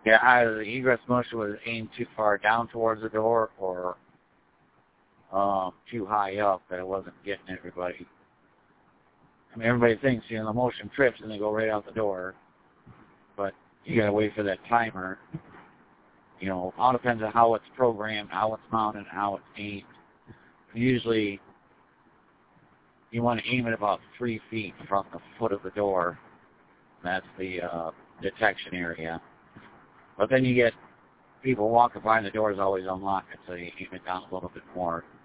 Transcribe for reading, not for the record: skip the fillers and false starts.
Yeah, either the egress mush was aimed too far down towards the door or too high up that it wasn't getting everybody. I mean, everybody thinks, the motion trips and they go right out the door, but you gotta wait for that timer. All depends on how it's programmed, how it's mounted, how it's aimed. Usually, you want to aim it about 3 feet from the foot of the door. That's the detection area. But then you get people walking by and the door is always unlocked, so you aim it down a little bit more.